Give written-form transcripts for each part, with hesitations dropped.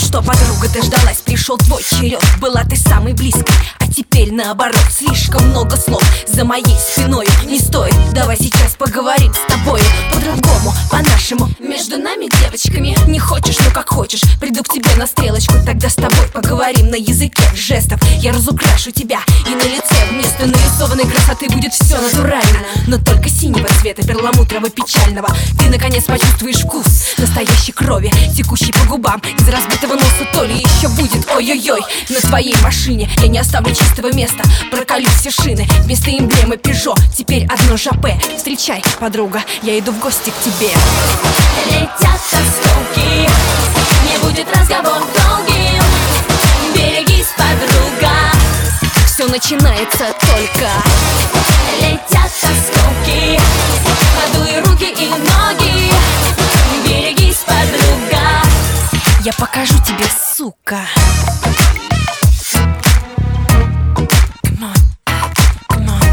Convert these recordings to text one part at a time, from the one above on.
что, подруга, дождалась, пришел твой черед. Была ты самой близкой, а теперь наоборот. Слишком много слов за моей спиной. Не стоит, давай сейчас поговорим с тобой по-другому, по-нашему, между нами девочками. Не хочешь, ну как хочешь, приду к тебе на стрелочку. Тогда с тобой поговорим на языке жестов. Я разукрашу тебя, и на лице вместо нарисованной красоты будет все натурально, но только синего цвета, перламутрово-печального. Ты наконец почувствуешь вкус настоящей крови, текущей по губам из разбитого носа. То ли еще будет ой-ой-ой на твоей машине. Я не оставлю чистого места, проколю все шины. Вместо эмблемы Peugeot теперь одно жапе. Встречай, подруга, я иду в гости к тебе. Летят осколки, не будет разговор долгим. Берегись, подруга, все начинается только. летят осколки, подуй руки и ноги. Берегись, подруга, Я покажу тебе, сука. Come on, come on.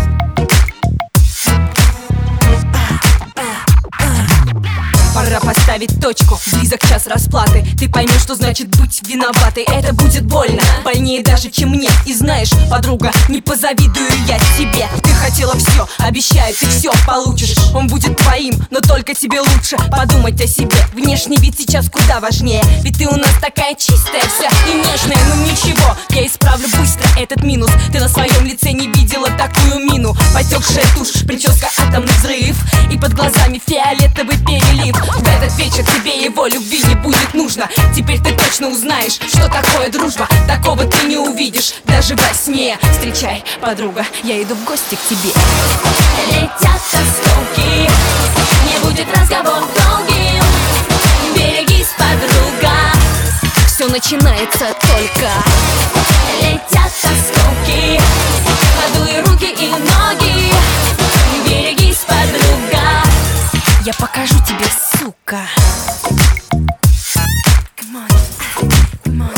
Пора поставить точку, близок час расплаты. Ты поймешь, что значит быть виноватой. Это будет больно, больнее даже, чем мне. И знаешь, подруга, не позавидую я тебе. Ты хотела все, обещаю, ты все получишь. Он будет твоим, но только тебе лучше подумать о себе. Внешний вид сейчас куда важнее, ведь ты у нас такая чистая вся и нежная. Ну ничего, я исправлю быстро этот минус. Ты на своем лице не видела такую мину. Потекшая тушь, прическа атомный взрыв, и под глазами фиолетовый перелив. В этот вечер тебе его любви не будет нужно. Теперь ты точно узнаешь, что такое дружба. Такого ты не увидишь даже во сне. Встречай, подруга, я иду в гости к тебе. летят осколки, не будет разговор долгим. Берегись, подруга, Все начинается только. летят осколки, подуй руки и ноги. Берегись, подруга, Я покажу тебе, сука. Come on, come on.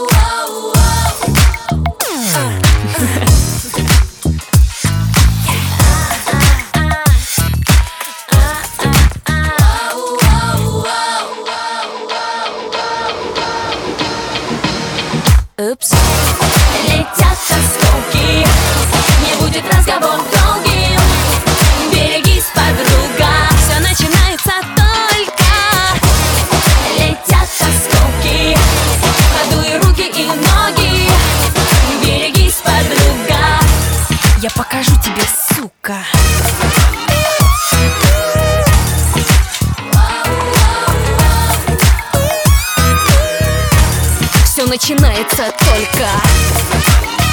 Упс. летят осколки, не будет разговор долгим. Берегись, подруга, Все начинается только. летят осколки, подуй руки и ноги. Берегись, подруга, Я покажу тебе, сука. Все начинается только.